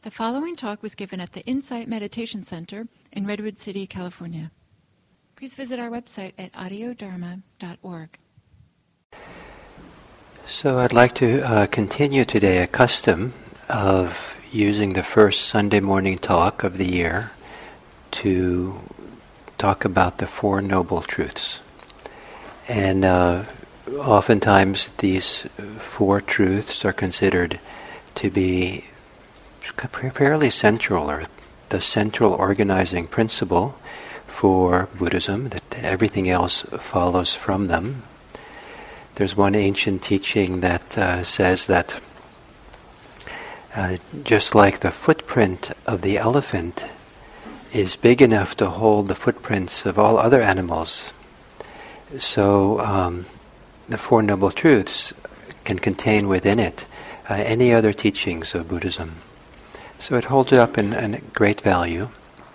The following talk was given at the Insight Meditation Center in Redwood City, California. Please visit our website at audiodharma.org. So I'd like to continue today a custom of using the first Sunday morning talk of the year to talk about the Four Noble Truths. And oftentimes these four truths are considered to be fairly central, or the central organizing principle for Buddhism, that everything else follows from them. There's one ancient teaching that says that just like the footprint of the elephant is big enough to hold the footprints of all other animals, so the Four Noble Truths can contain within it any other teachings of Buddhism. So it holds up in great value.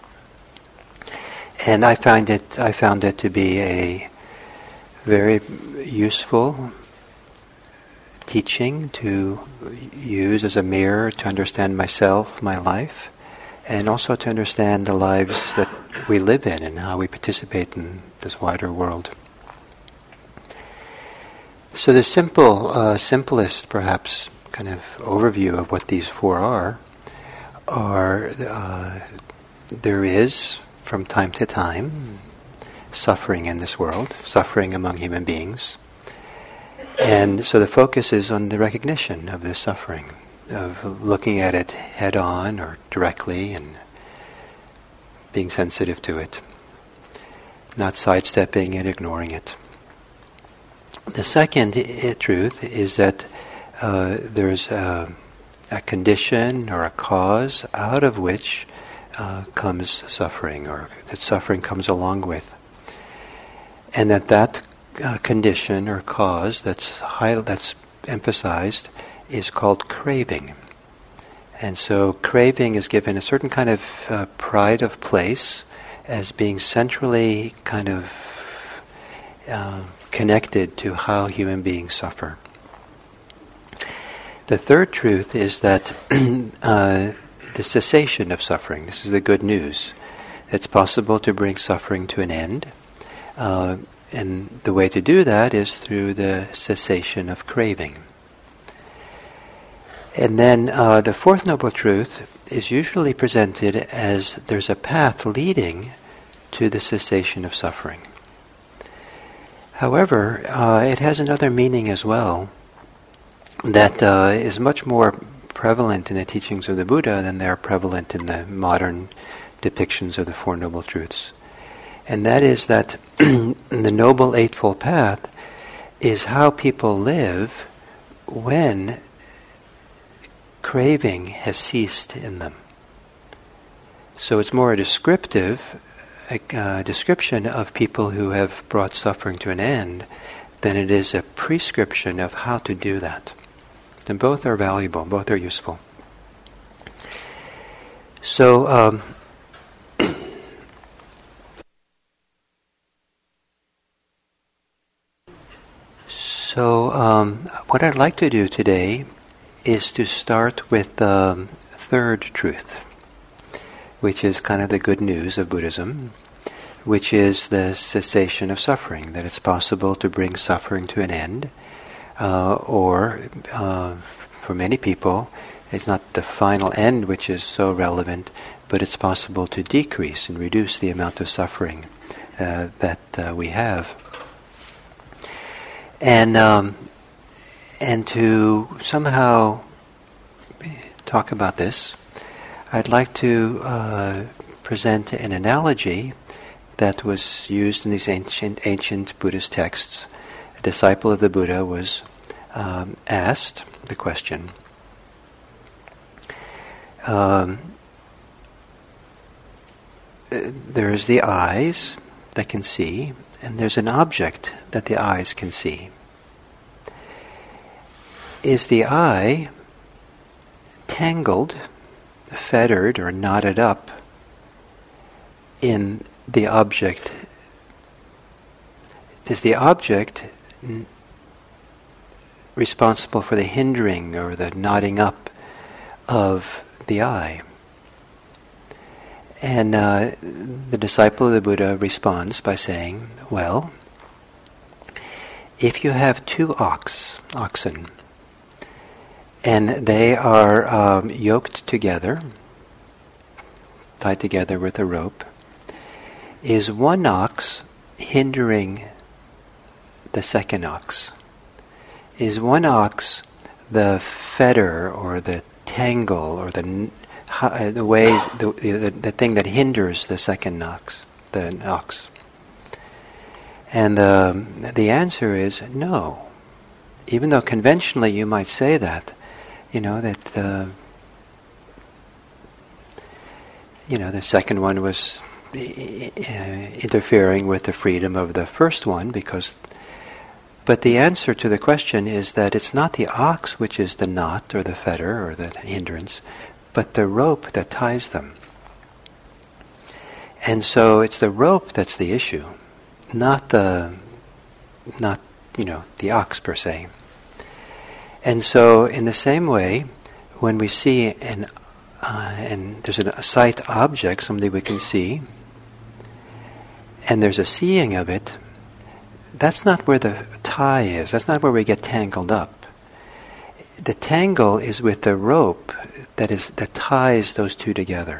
And I found it to be a very useful teaching to use as a mirror to understand myself, my life, and also to understand the lives that we live in and how we participate in this wider world. So the simplest perhaps kind of overview of what these four are there is, from time to time, suffering in this world, suffering among human beings. And so the focus is on the recognition of this suffering, of looking at it head on or directly and being sensitive to it, not sidestepping and ignoring it. The second truth is that there's a condition or a cause out of which comes suffering, or that suffering comes along with, and that condition or cause that's emphasized is called craving. And so craving is given a certain kind of pride of place as being centrally kind of connected to how human beings suffer. The third truth is that the cessation of suffering. This is the good news. It's possible to bring suffering to an end. And the way to do that is through the cessation of craving. And then the fourth noble truth is usually presented as there's a path leading to the cessation of suffering. However, it has another meaning as well that is much more prevalent in the teachings of the Buddha than they are prevalent in the modern depictions of the Four Noble Truths. And that is that the Noble Eightfold Path is how people live when craving has ceased in them. So it's more a descriptive description of people who have brought suffering to an end than it is a prescription of how to do that. And both are valuable, both are useful. So, what I'd like to do today is to start with the third truth, which is kind of the good news of Buddhism, which is the cessation of suffering, that it's possible to bring suffering to an end, or for many people, it's not the final end which is so relevant, but it's possible to decrease and reduce the amount of suffering that we have. And to somehow talk about this, I'd like to present an analogy that was used in these ancient Buddhist texts. A disciple of the Buddha was asked the question, there's the eyes that can see, and there's an object that the eyes can see. Is the eye tangled, fettered, or knotted up in the object? Is the object responsible for the hindering or the knotting up of the I. And the disciple of the Buddha responds by saying, well, if you have two oxen, and they are yoked together, tied together with a rope, is one ox hindering the second ox? Is one ox the fetter or the tangle or the thing that hinders the second ox, the ox? And the answer is no. Even though conventionally you might say that, the second one was interfering with the freedom of the first one, but the answer to the question is that it's not the ox which is the knot or the fetter or the hindrance, but the rope that ties them. And so it's the rope that's the issue, not the ox per se. And so in the same way, when we see and there's a sight object, something we can see, and there's a seeing of it, that's not where the tie is. That's not where we get tangled up. The tangle is with the rope that ties those two together.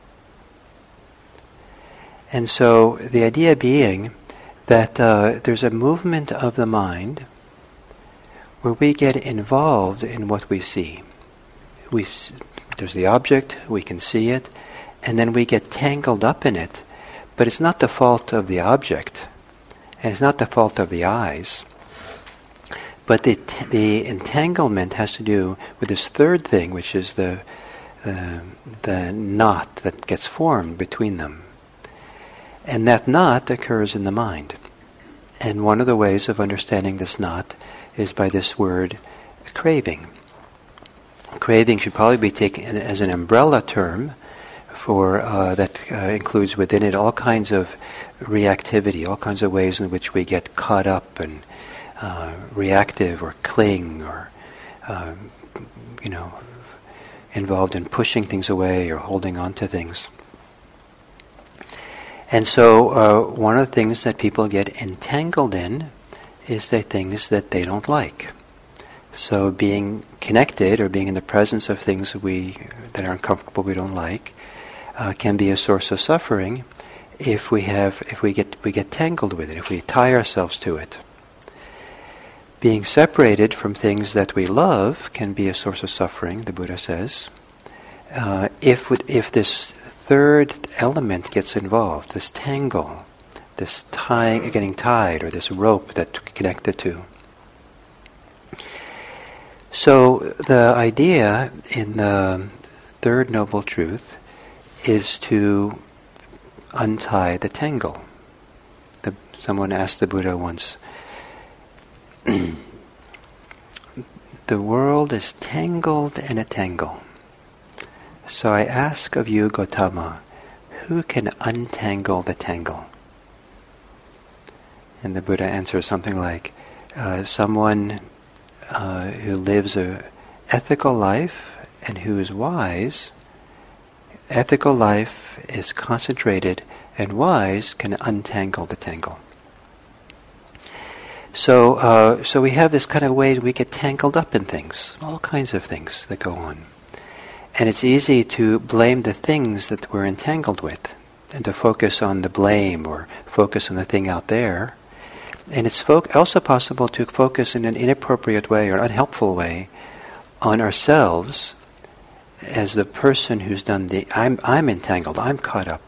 And so the idea being that there's a movement of the mind where we get involved in what we see. There's the object, we can see it, and then we get tangled up in it. But it's not the fault of the object, and it's not the fault of the eyes. But the entanglement has to do with this third thing, which is the knot that gets formed between them. And that knot occurs in the mind. And one of the ways of understanding this knot is by this word, craving. Craving should probably be taken as an umbrella term for that includes within it all kinds of reactivity, all kinds of ways in which we get caught up and reactive or cling or involved in pushing things away or holding on to things. And so one of the things that people get entangled in is the things that they don't like. So being connected or being in the presence of things that are uncomfortable, we don't like, can be a source of suffering if we get tangled with it, if we tie ourselves to it. Being separated from things that we love can be a source of suffering, the Buddha says. If this third element gets involved, this tangle, this getting tied, or this rope that connect the two. So the idea in the third noble truth is to untie the tangle. Someone asked the Buddha once, the world is tangled in a tangle. So I ask of you, Gautama, who can untangle the tangle? And the Buddha answers something like, someone who lives an ethical life and who is wise. Ethical life is concentrated, and wise can untangle the tangle. So we have this kind of way we get tangled up in things, all kinds of things that go on. And it's easy to blame the things that we're entangled with and to focus on the blame or focus on the thing out there. And it's also possible to focus in an inappropriate way or unhelpful way on ourselves as the person who's done I'm entangled, I'm caught up.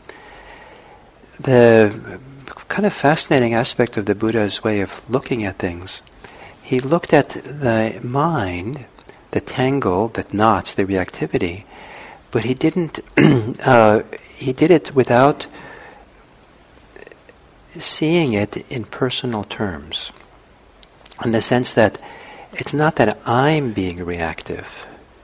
The kind of fascinating aspect of the Buddha's way of looking at things, he looked at the mind, the tangle that knots, the reactivity, but he didn't, he did it without seeing it in personal terms, in the sense that it's not that I'm being reactive,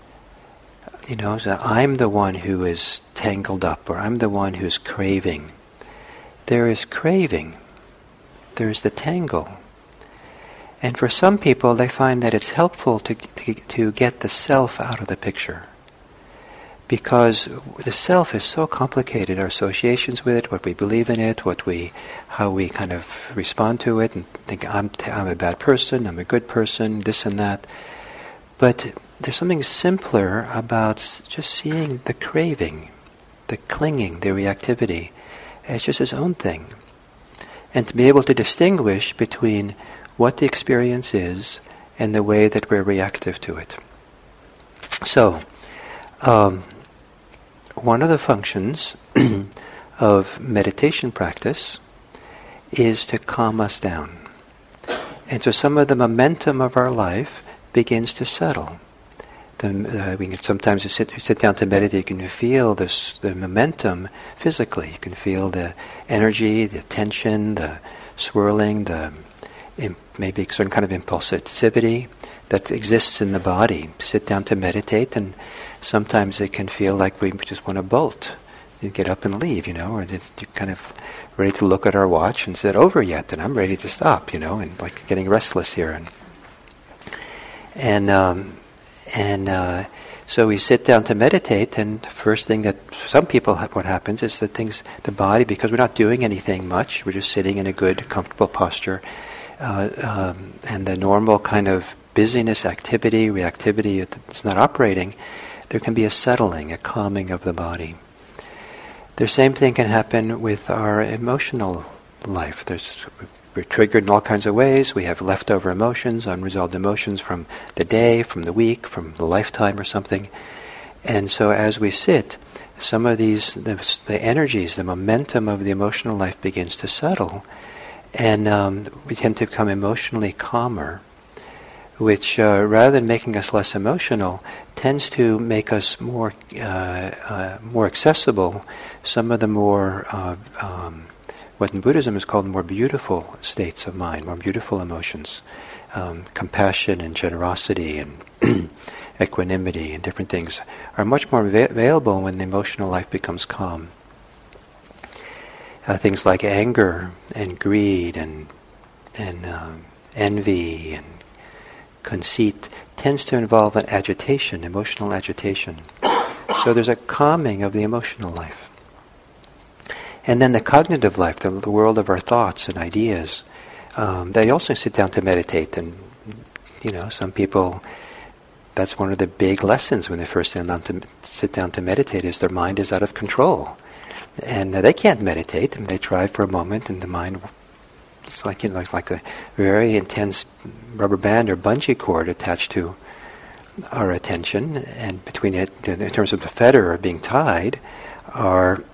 so I'm the one who is tangled up, or I'm the one who's craving. There is craving, there's the tangle. And for some people, they find that it's helpful to get the self out of the picture. because the self is so complicated, our associations with it, what we believe in it, how we kind of respond to it, and think I'm a bad person, I'm a good person, this and that. But there's something simpler about just seeing the craving, the clinging, the reactivity as just its own thing. And to be able to distinguish between what the experience is and the way that we're reactive to it. So, one of the functions of meditation practice is to calm us down. And so some of the momentum of our life begins to settle. We can sometimes sit down to meditate, you can feel the momentum physically. You can feel the energy, the tension, the swirling, maybe certain kind of impulsivity that exists in the body. Sit down to meditate, and sometimes it can feel like we just want to bolt. You get up and leave, or you're kind of ready to look at our watch and say, over yet, and I'm ready to stop, and like getting restless here. So we sit down to meditate, and the first thing that some people what happens is that the body, because we're not doing anything much, we're just sitting in a good, comfortable posture, and the normal kind of busyness, activity, reactivity, it's not operating, there can be a settling, a calming of the body. The same thing can happen with our emotional life. We're triggered in all kinds of ways. We have leftover emotions, unresolved emotions from the day, from the week, from the lifetime or something. And so as we sit, some of these, the energies, the momentum of the emotional life begins to settle. And we tend to become emotionally calmer, which rather than making us less emotional, tends to make us more accessible. Some of the more what in Buddhism is called more beautiful states of mind, more beautiful emotions, compassion and generosity and equanimity and different things are much more available when the emotional life becomes calm. Things like anger and greed and envy and conceit tends to involve an agitation, emotional agitation. So there's a calming of the emotional life. And then the cognitive life, the world of our thoughts and ideas, they also sit down to meditate. And, some people, that's one of the big lessons when they first sit down to meditate is their mind is out of control. And they can't meditate, and they try for a moment, and the mind, it's like, like a very intense rubber band or bungee cord attached to our attention, and between it, in terms of the fetter or being tied, our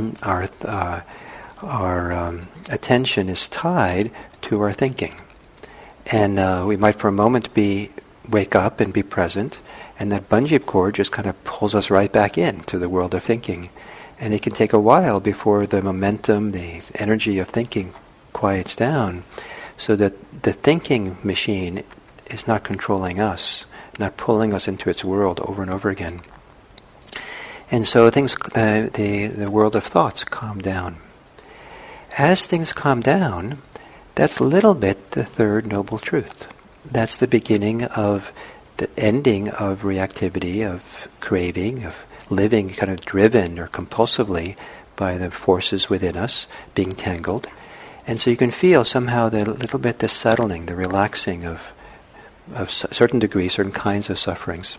attention is tied to our thinking, and we might for a moment wake up and be present, and that bungee cord just kind of pulls us right back into the world of thinking, and it can take a while before the momentum, the energy of thinking quiets down, so that the thinking machine is not controlling us, not pulling us into its world over and over again. And so the world of thoughts calm down. As things calm down, that's a little bit the third noble truth. That's the beginning of the ending of reactivity, of craving, of living kind of driven or compulsively by the forces within us, being tangled. And so you can feel somehow the settling, the relaxing of certain degrees, certain kinds of sufferings.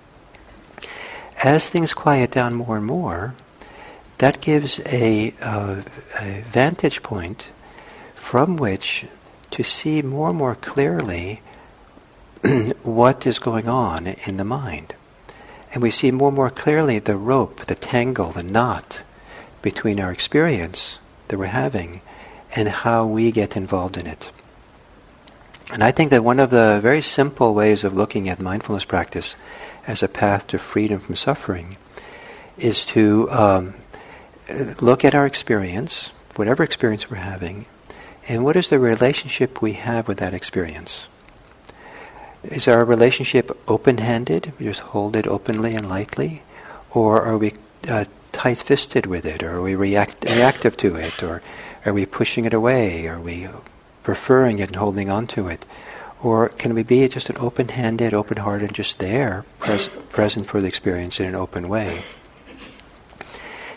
As things quiet down more and more, that gives a vantage point from which to see more and more clearly what is going on in the mind. And we see more and more clearly the rope, the tangle, the knot between our experience that we're having and how we get involved in it. And I think that one of the very simple ways of looking at mindfulness practice as a path to freedom from suffering is to look at our experience, whatever experience we're having, and what is the relationship we have with that experience. Is our relationship open-handed? We just hold it openly and lightly? Or are we tight-fisted with it? Or are we reactive to it? Or are we pushing it away? Are we preferring it and holding on to it? Or can we be just an open-handed, open-hearted, just there, present for the experience in an open way?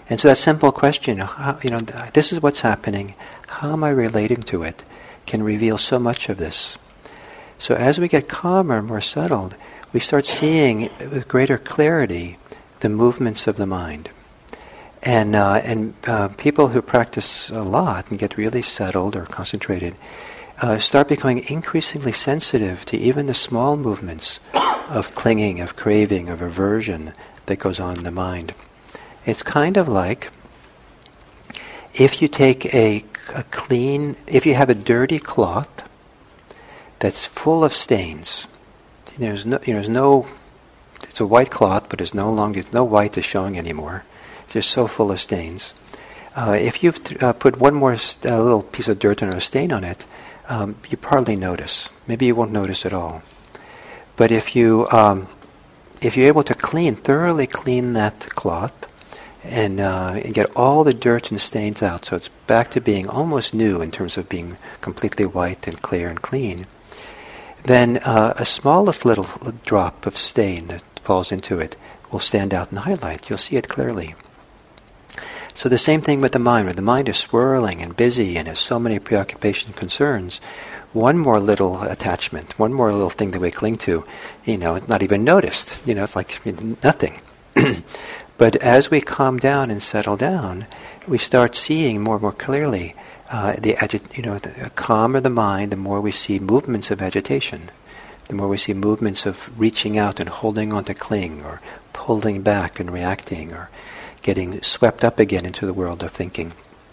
And so that simple question, this is what's happening, how am I relating to it, can reveal so much of this. So as we get calmer, more settled, we start seeing with greater clarity the movements of the mind. And people who practice a lot and get really settled or concentrated start becoming increasingly sensitive to even the small movements of clinging, of craving, of aversion that goes on in the mind. It's kind of like if you take if you have a dirty cloth that's full of stains. It's a white cloth, but there's no white is showing anymore. It's just so full of stains. If you put one more little piece of dirt or a stain on it, you hardly notice. Maybe you won't notice at all. But if you're able to thoroughly clean that cloth, and get all the dirt and stains out, so it's back to being almost new in terms of being completely white and clear and clean, then a smallest little drop of stain that falls into it will stand out and highlight. You'll see it clearly. So the same thing with the mind. When the mind is swirling and busy and has so many preoccupations and concerns, one more little attachment, one more little thing that we cling to, it's not even noticed. It's like nothing. But as we calm down and settle down, we start seeing more and more clearly the calmer the mind, the more we see movements of agitation, the more we see movements of reaching out and holding on to cling, or pulling back and reacting, or getting swept up again into the world of thinking.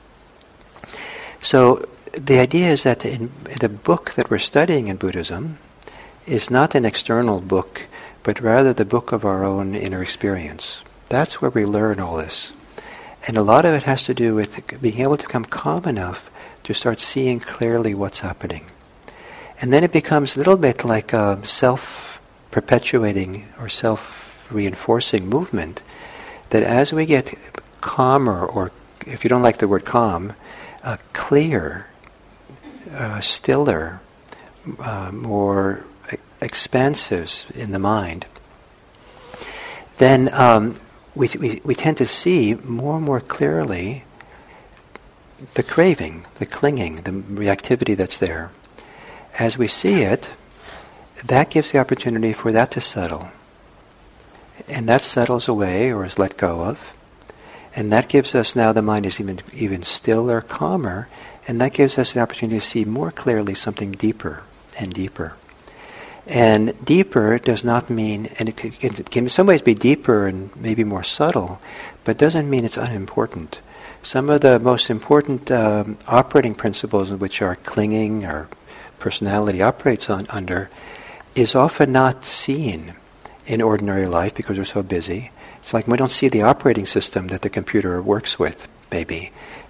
So the idea is that the book that we're studying in Buddhism is not an external book, but rather the book of our own inner experience. That's where we learn all this. And a lot of it has to do with being able to become calm enough to start seeing clearly what's happening. And then it becomes a little bit like a self-perpetuating or self-reinforcing movement, that as we get calmer, or if you don't like the word calm, clear, stiller, more expansive in the mind, then we tend to see more and more clearly the craving, the clinging, the reactivity that's there. As we see it, that gives the opportunity for that to settle. And that settles away or is let go of. And that gives us, now the mind is even stiller, calmer, and that gives us an opportunity to see more clearly something deeper and deeper. And deeper does not mean, and it can in some ways be deeper and maybe more subtle, but doesn't mean it's unimportant. Some of the most important operating principles in which our clinging, our personality operates under, is often not seen in ordinary life because we're so busy. It's like we don't see the operating system that the computer works with, maybe.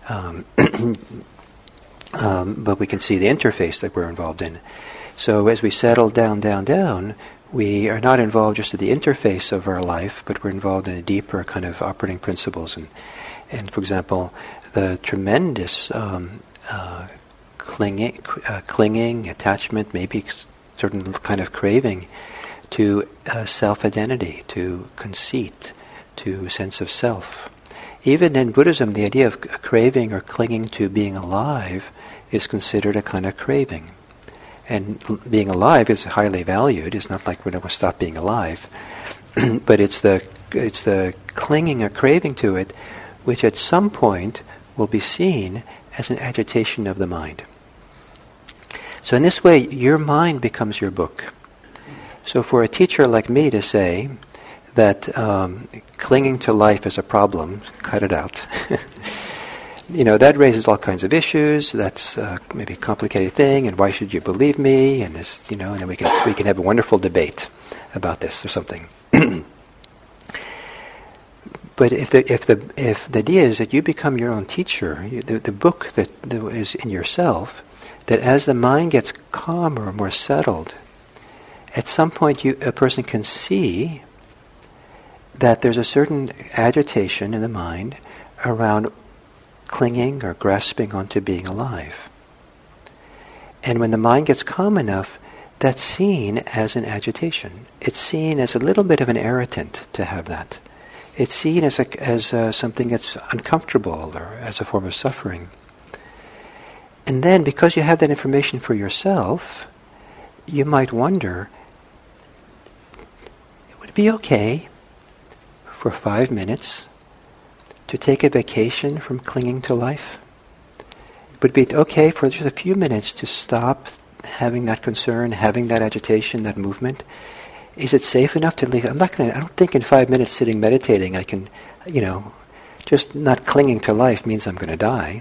But we can see the interface that we're involved in. So as we settle down, we are not involved just at the interface of our life, but we're involved in a deeper kind of operating principles. And for example, the tremendous clinging, attachment, maybe certain kind of craving to self-identity, to conceit, to sense of self. Even in Buddhism, the idea of craving or clinging to being alive is considered a kind of craving. And being alive is highly valued. It's not like we don't stop being alive, but it's the clinging or craving to it, which at some point will be seen as an agitation of the mind. So in this way, your mind becomes your book. So for a teacher like me to say that clinging to life is a problem, cut it out. That raises all kinds of issues. That's maybe a complicated thing, and why should you believe me? And this, and then we can have a wonderful debate about this or something. But if the idea is that you become your own teacher, the book that is in yourself, that as the mind gets calmer, more settled, at some point a person can see that there's a certain agitation in the mind around clinging or grasping onto being alive. And when the mind gets calm enough, that's seen as an agitation. It's seen as a little bit of an irritant to have that. It's seen as something that's uncomfortable or as a form of suffering. And then, because you have that information for yourself, you might wonder, would it be okay for 5 minutes to take a vacation from clinging to life? Would it be okay for just a few minutes to stop having that concern, having that agitation, that movement? Is it safe enough to leave? I don't think in 5 minutes sitting meditating I can, just not clinging to life means I'm going to die.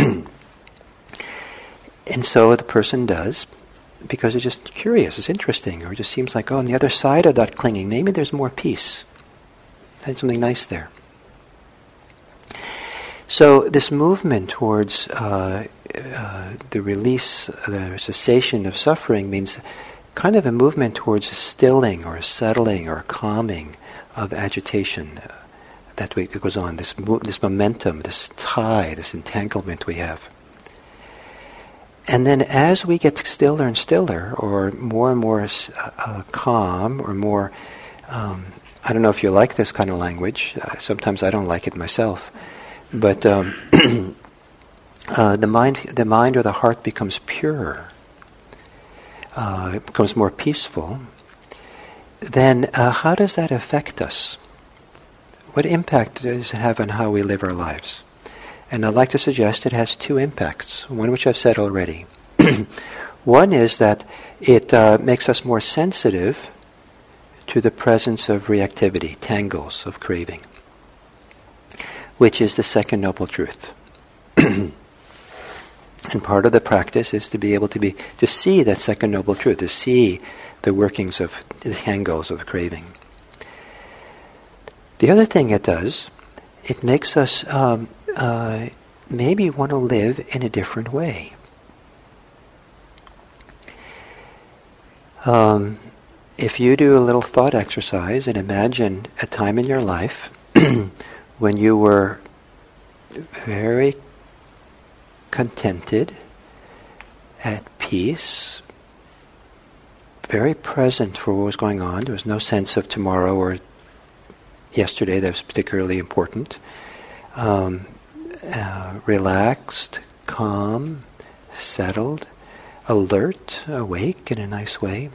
And so the person does, because it's just curious, it's interesting, or it just seems like, on the other side of that clinging, maybe there's more peace. There's something nice there. So this movement towards the release, the cessation of suffering means kind of a movement towards a stilling or a settling or a calming of agitation that goes on, this momentum, this tie, this entanglement we have. And then as we get stiller and stiller, or more and more calm, or more, I don't know if you like this kind of language, sometimes I don't like it myself, but the mind or the heart becomes pure, it becomes more peaceful, then how does that affect us? What impact does it have on how we live our lives? And I'd like to suggest it has 2 impacts, one which I've said already. One is that it makes us more sensitive to the presence of reactivity, tangles of craving, which is the second noble truth. And part of the practice is to be able to see that second noble truth, to see the workings of the tangles of craving. The other thing it does, it makes us maybe want to live in a different way. If you do a little thought exercise and imagine a time in your life when you were very contented, at peace, very present for what was going on. There was no sense of tomorrow or yesterday that was particularly important. Relaxed, calm, settled, alert, awake in a nice way.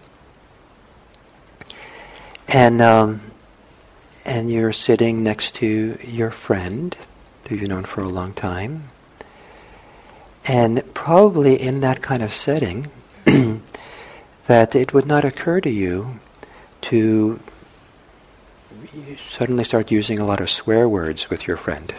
And you're sitting next to your friend who you've known for a long time. And probably in that kind of setting, that it would not occur to you to suddenly start using a lot of swear words with your friend.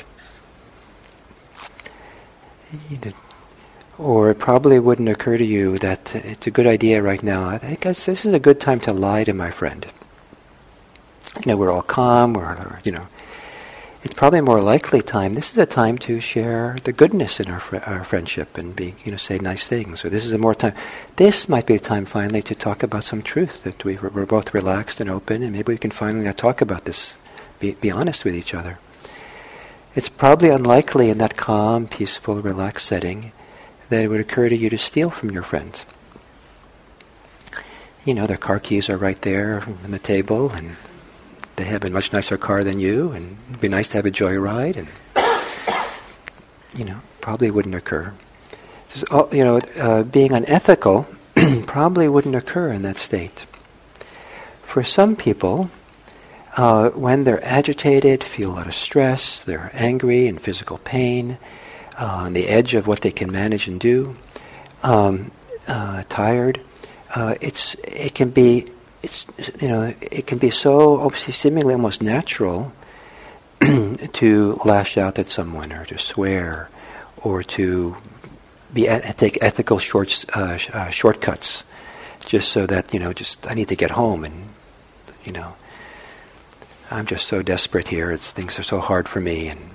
Or it probably wouldn't occur to you that it's a good idea right now. I think this is a good time to lie to my friend. We're all calm, it's probably a more likely time. This is a time to share the goodness in our friendship and say nice things. Or this is a more time. This might be a time finally to talk about some truth, that we're both relaxed and open, and maybe we can finally talk about this, be honest with each other. It's probably unlikely in that calm, peaceful, relaxed setting that it would occur to you to steal from your friends. Their car keys are right there on the table, and they have a much nicer car than you, and it'd be nice to have a joyride, and probably wouldn't occur. Being unethical probably wouldn't occur in that state. For some people, when they're agitated, feel a lot of stress, they're angry and physical pain, on the edge of what they can manage and do, tired, it can be so seemingly almost natural to lash out at someone, or to swear, or to take ethical shortcuts, just so that I need to get home, and I'm just so desperate here. Things are so hard for me, and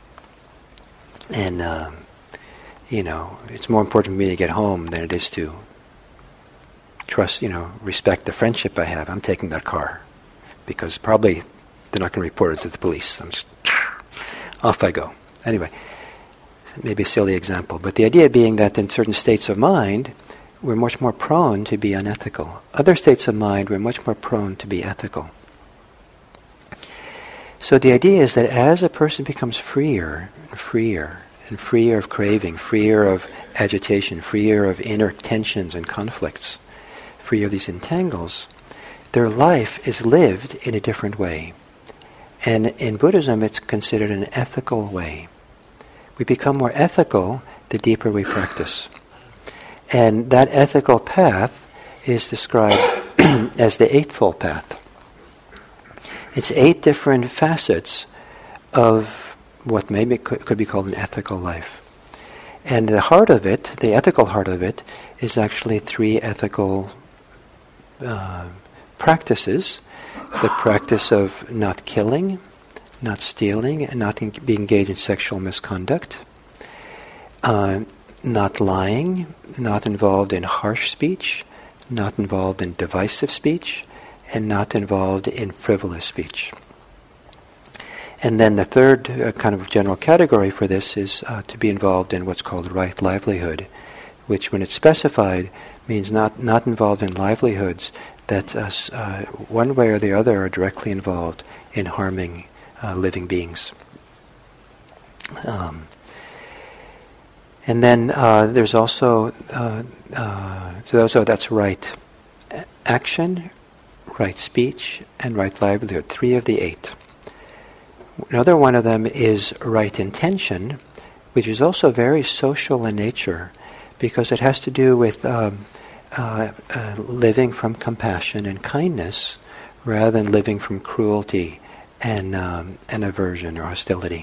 it's more important for me to get home than it is to trust, respect the friendship I have. I'm taking that car because probably they're not going to report it to the police. I'm just off I go. Anyway, maybe a silly example, but the idea being that in certain states of mind, we're much more prone to be unethical. Other states of mind, we're much more prone to be ethical. So the idea is that as a person becomes freer and freer and freer of craving, freer of agitation, freer of inner tensions and conflicts, free of these entangles, their life is lived in a different way. And in Buddhism, it's considered an ethical way. We become more ethical the deeper we practice. And that ethical path is described as the Eightfold Path. It's 8 different facets of what maybe could be called an ethical life. And the heart of it, the ethical heart of it, is actually 3 ethical practices. The practice of not killing, not stealing, and not being engaged in sexual misconduct, not lying, not involved in harsh speech, not involved in divisive speech, and not involved in frivolous speech. And then the third kind of general category for this is to be involved in what's called right livelihood, which when it's specified means not involved in livelihoods that one way or the other are directly involved in harming living beings. And then there's also, so that's right action, right speech, and right livelihood, 3 of the 8. Another one of them is right intention, which is also very social in nature, because it has to do with living from compassion and kindness rather than living from cruelty and aversion or hostility.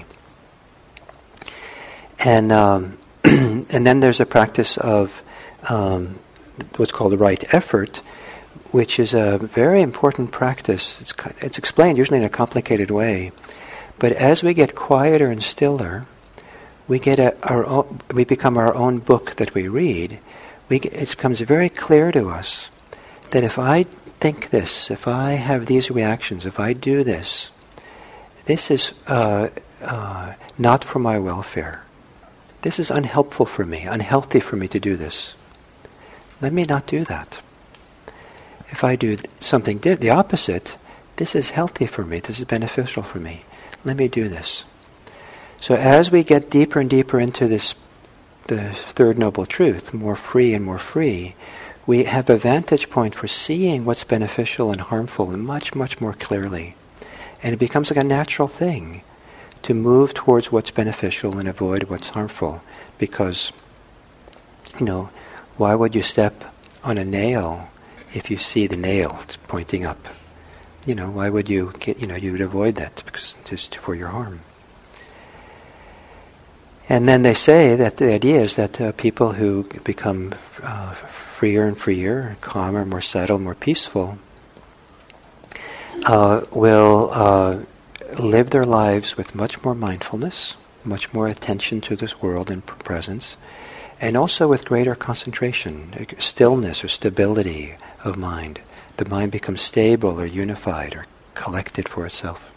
And and then there's a practice of what's called the right effort, which is a very important practice. It's explained usually in a complicated way, but as we get quieter and stiller, we become our own book that we read. It becomes very clear to us that if I think this, if I have these reactions, if I do this, this is not for my welfare. This is unhelpful for me, unhealthy for me to do this. Let me not do that. If I do something the opposite, this is healthy for me, this is beneficial for me. Let me do this. So as we get deeper and deeper into this, the Third Noble Truth, more free, we have a vantage point for seeing what's beneficial and harmful much, much more clearly. And it becomes like a natural thing to move towards what's beneficial and avoid what's harmful. Because, why would you step on a nail if you see the nail pointing up? Why would you you would avoid that because it's for your harm. And then they say that the idea is that people who become freer and freer, calmer, more settled, more peaceful, will live their lives with much more mindfulness, much more attention to this world and presence, and also with greater concentration, stillness or stability of mind. The mind becomes stable or unified or collected for itself.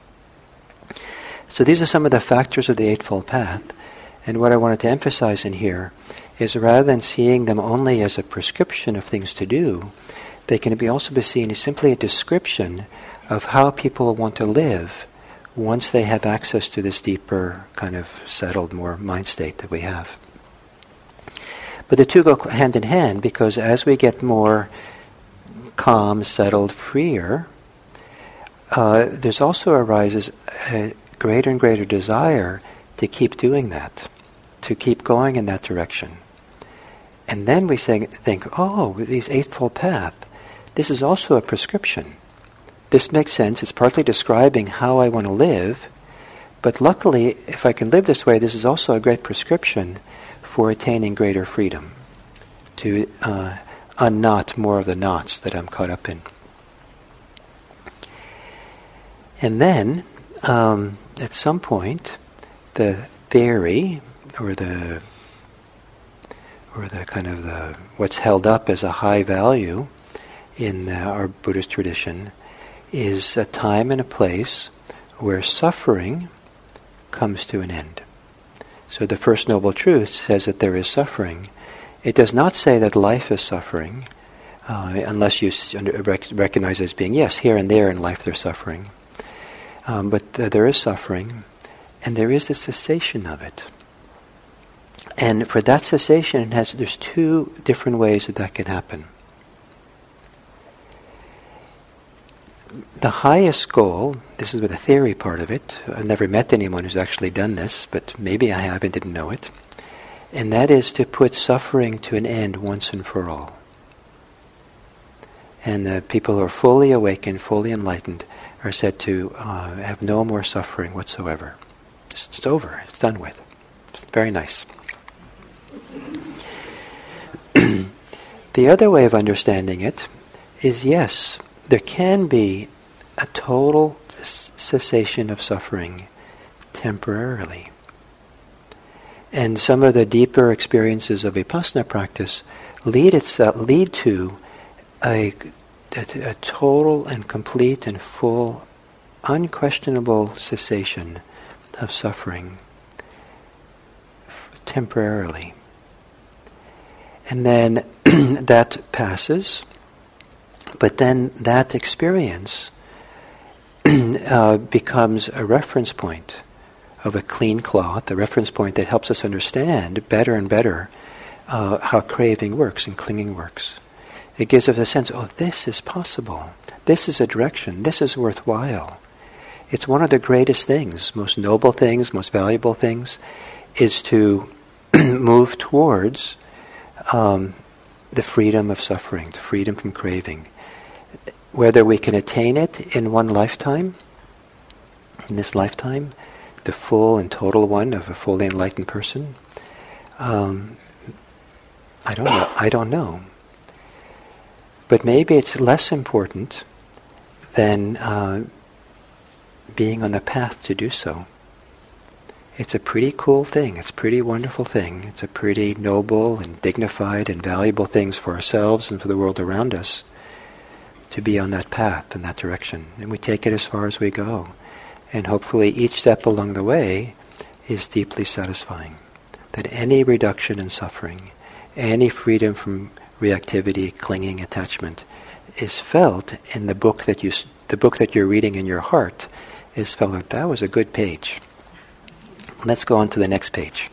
So these are some of the factors of the Eightfold Path. And what I wanted to emphasize in here is rather than seeing them only as a prescription of things to do, they can also be seen as simply a description of how people want to live once they have access to this deeper kind of settled, more mind state that we have. But the two go hand in hand, because as we get more calm, settled, freer, there's also arises a greater and greater desire to keep doing that, to keep going in that direction. And then we think, these Eightfold Path, this is also a prescription. This makes sense. It's partly describing how I want to live, but luckily, if I can live this way, this is also a great prescription for attaining greater freedom, to unknot more of the knots that I'm caught up in. And then, at some point, the theory, or the kind of what's held up as a high value in our Buddhist tradition, is a time and a place where suffering comes to an end. So the First Noble Truth says that there is suffering. It does not say that life is suffering, unless you recognize it as being, yes, here and there in life there's suffering. but there is suffering, and there is the cessation of it. And for that cessation, there's two different ways that can happen. The highest goal, this is with the theory part of it, I've never met anyone who's actually done this, but maybe I have and didn't know it, and that is to put suffering to an end once and for all. And the people who are fully awakened, fully enlightened, are said to have no more suffering whatsoever. It's over. It's done with. It's very nice. The other way of understanding it is, yes, there can be a total cessation of suffering temporarily. And some of the deeper experiences of Vipassana practice lead to a total and complete and full, unquestionable cessation of suffering temporarily. And then that passes, but then that experience becomes a reference point of a clean cloth, a reference point that helps us understand better and better how craving works and clinging works. It gives us a sense, this is possible. This is a direction. This is worthwhile. It's one of the greatest things, most noble things, most valuable things, is to move towards the freedom of suffering, the freedom from craving. Whether we can attain it in one lifetime, in this lifetime, the full and total one of a fully enlightened person, I don't know. But maybe it's less important than being on the path to do so. It's a pretty cool thing. It's a pretty wonderful thing. It's a pretty noble and dignified and valuable things for ourselves and for the world around us to be on that path in that direction. And we take it as far as we go. And hopefully each step along the way is deeply satisfying. That any reduction in suffering, any freedom from reactivity, clinging, attachment, is felt in the book that you're reading in your heart, is felt like that was a good page. Let's go on to the next page.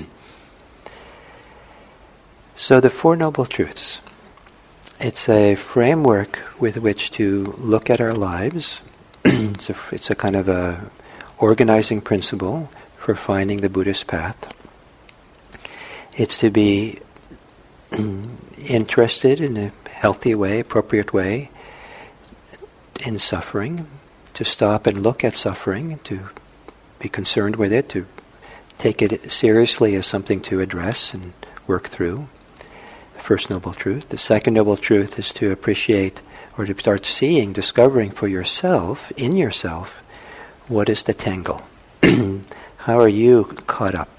So the Four Noble Truths. It's a framework with which to look at our lives. It's a kind of a organizing principle for finding the Buddhist path. It's to be interested in a healthy way, appropriate way, in suffering, to stop and look at suffering, to be concerned with it, to take it seriously as something to address and work through. The first noble truth. The second noble truth is to appreciate or to start seeing, discovering for yourself, in yourself, what is the tangle. How are you caught up?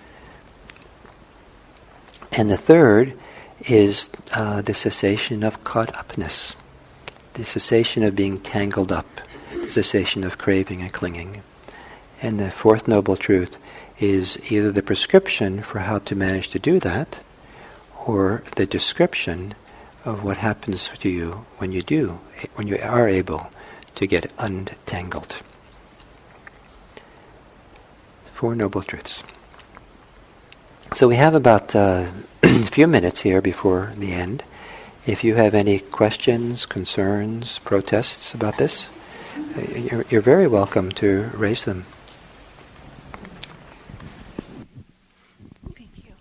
And the third is the cessation of caught upness, the cessation of being tangled up, the cessation of craving and clinging. And the fourth noble truth is either the prescription for how to manage to do that, or the description of what happens to you when you are able to get untangled. Four noble truths. So we have about a few minutes here before the end. If you have any questions, concerns, protests about this, you're very welcome to raise them. Thank you.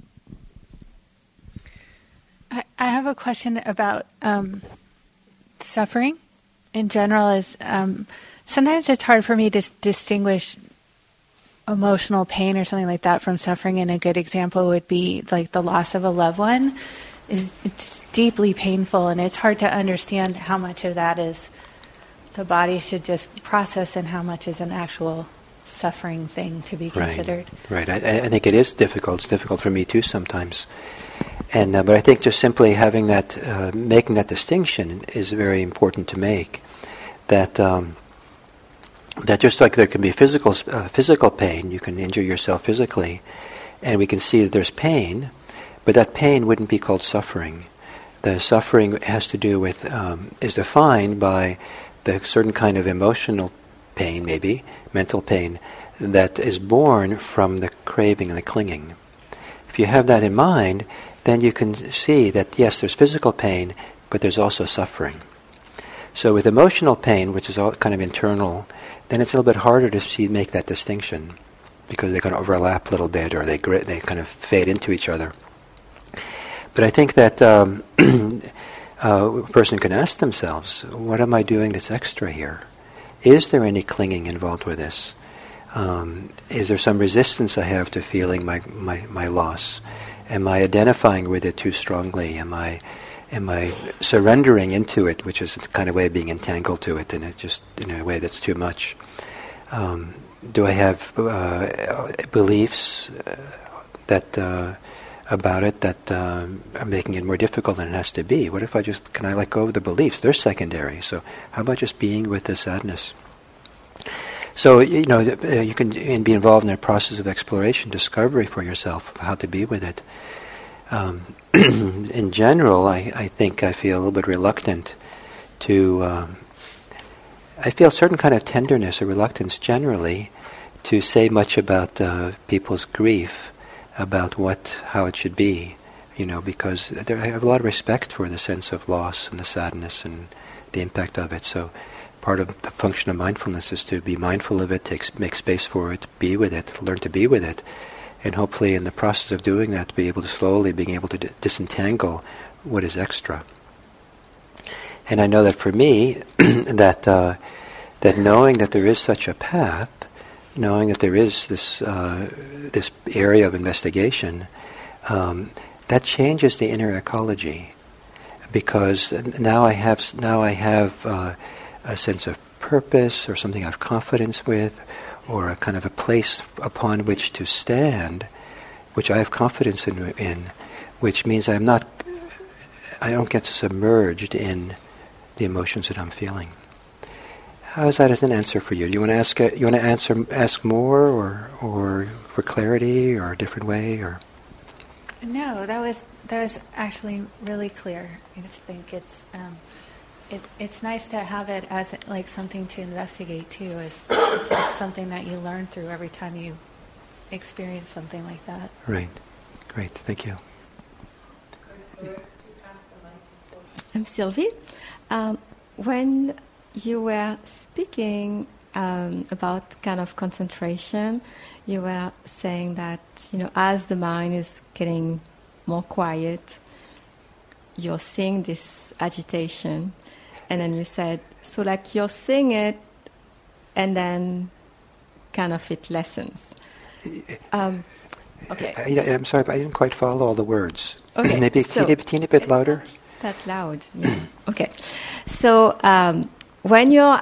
I have a question about suffering in general. Is sometimes it's hard for me to distinguish emotional pain or something like that from suffering, and a good example would be like the loss of a loved one. It's deeply painful, and it's hard to understand how much of that is the body should just process and how much is an actual suffering thing to be considered. Right. I think it is difficult. It's difficult for me too sometimes. And but I think just simply having that, making that distinction is very important to make. That just like there can be physical pain, you can injure yourself physically, and we can see that there's pain, but that pain wouldn't be called suffering. The suffering has to do with, is defined by the certain kind of emotional pain, maybe, mental pain, that is born from the craving and the clinging. If you have that in mind, then you can see that, yes, there's physical pain, but there's also suffering. So with emotional pain, which is all kind of internal, then it's a little bit harder to make that distinction, because they kind of overlap a little bit, or they kind of fade into each other. But I think that a person can ask themselves, what am I doing that's extra here? Is there any clinging involved with this? Is there some resistance I have to feeling my loss? Am I identifying with it too strongly? Am I surrendering into it, which is a kind of way of being entangled to it, and it just in a way that's too much? Do I have beliefs that about it that are making it more difficult than it has to be? What if can I let go of the beliefs? They're secondary. So how about just being with the sadness? So, you can be involved in a process of exploration, discovery for yourself of how to be with it. In general, I think I feel a little bit reluctant to... I feel a certain kind of tenderness or reluctance generally to say much about people's grief, about how it should be, because I have a lot of respect for the sense of loss and the sadness and the impact of it. So part of the function of mindfulness is to be mindful of it, make space for it, be with it, learn to be with it, and hopefully in the process of doing that, be able to slowly being able to disentangle what is extra. And I know that for me, that knowing that there is such a path, knowing that there is this area of investigation, that changes the inner ecology, because now I have a sense of purpose, or something I have confidence with, or a kind of a place upon which to stand, which I have confidence in, which means I don't get submerged in the emotions that I'm feeling. How is that as an answer for you? Do you want to ask more, or for clarity, or a different way, or? No, that was actually really clear. I just think it's nice to have it as like something to investigate too. It's something that you learn through every time you experience something like that. Right. Great. Thank you. I'm Sylvie. When you were speaking about kind of concentration, you were saying that, as the mind is getting more quiet, you're seeing this agitation. And then you said, so like you're seeing it, and then kind of it lessens. Okay. I'm sorry, but I didn't quite follow all the words. Okay, Maybe a teeny bit louder? That loud, yeah. Okay. So when you're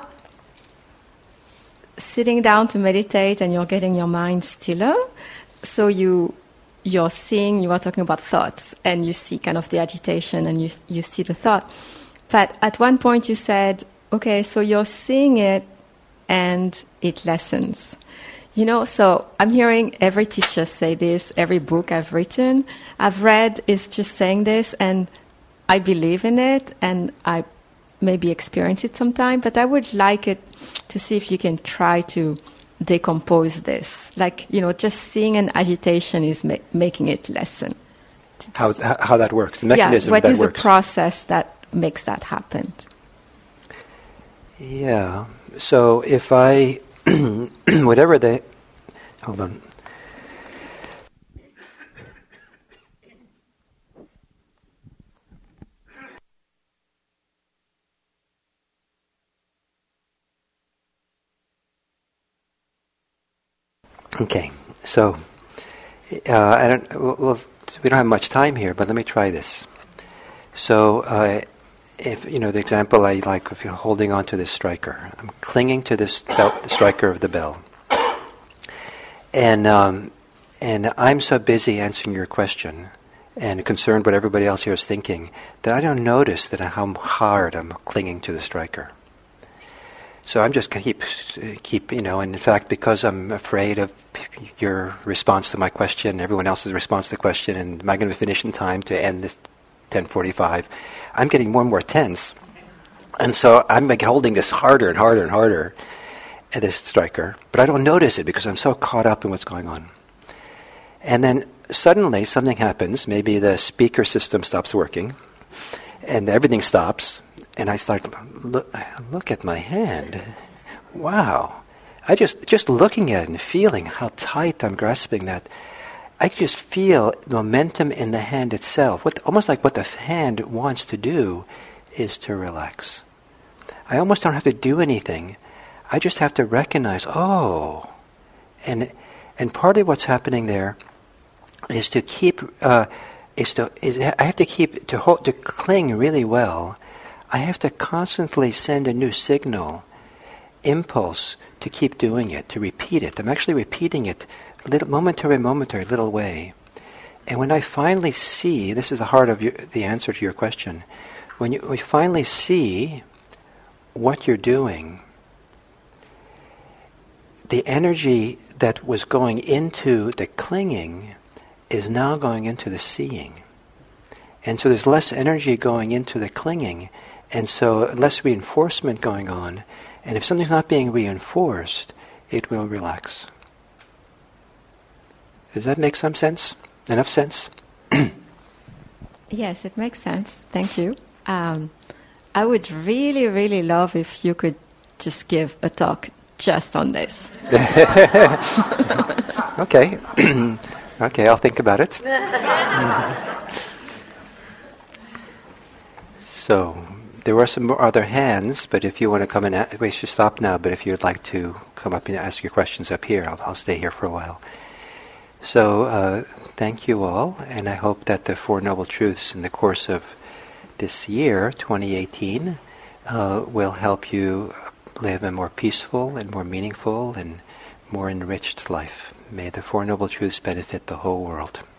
sitting down to meditate and you're getting your mind stiller, so you're seeing, you are talking about thoughts, and you see kind of the agitation, and you see the thought. But at one point you said, okay, so you're seeing it and it lessens. So I'm hearing every teacher say this, every book I've read is just saying this, and I believe in it, and I maybe experience it sometime, but I would like it to see if you can try to decompose this. Like, just seeing an agitation is making it lessen. How that works, the mechanism what that is works. The process that makes that happen? Yeah. So if I, hold on. Okay. So we don't have much time here, but let me try this. So if the example I like, if you're holding on to this striker, I'm clinging to this striker of the bell, and I'm so busy answering your question and concerned what everybody else here is thinking that I don't notice how hard I'm clinging to the striker. So I'm just keep, and in fact, because I'm afraid of your response to my question, everyone else's response to the question, and am I going to finish in time to end this 10:45? I'm getting more and more tense, and so I'm holding this harder and harder and harder. this striker, but I don't notice it because I'm so caught up in what's going on. And then suddenly something happens. Maybe the speaker system stops working, and everything stops. And I start look at my hand. Wow! I just looking at it and feeling how tight I'm grasping that. I just feel momentum in the hand itself. Almost like what the hand wants to do is to relax. I almost don't have to do anything. I just have to recognize, and partly what's happening there is to keep I have to keep to cling really well. I have to constantly send a new signal, impulse to keep doing it, to repeat it. I'm actually repeating it, momentary, little way. And when I finally see, this is the heart of the answer to your question. When we finally see what you're doing, the energy that was going into the clinging is now going into the seeing. And so there's less energy going into the clinging, and so less reinforcement going on. And if something's not being reinforced, it will relax. Does that make some sense? Enough sense? Yes, it makes sense. Thank you. I would really, really love if you could just give a talk just on this. Okay. Okay, I'll think about it. So, there were some other hands, but if you want to come and we should stop now, but if you'd like to come up and ask your questions up here, I'll stay here for a while. So, thank you all, and I hope that the Four Noble Truths in the course of this year, 2018, will help you live a more peaceful and more meaningful and more enriched life. May the Four Noble Truths benefit the whole world.